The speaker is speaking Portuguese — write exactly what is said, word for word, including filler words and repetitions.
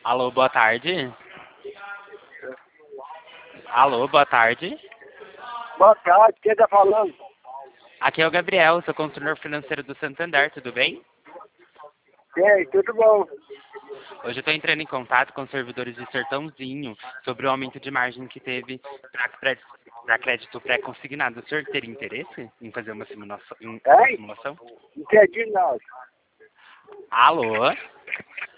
Alô, boa tarde. Alô, boa tarde. Boa tarde, quem tá falando? Aqui é o Gabriel, sou consultor financeiro do Santander, tudo bem? Ei, tudo bom? Hoje eu estou entrando em contato com os servidores de Sertãozinho sobre o aumento de margem que teve para crédito pré-consignado. O senhor teria interesse em fazer uma simulação? Em uma Hein? simulação? Não entendi nada. Alô?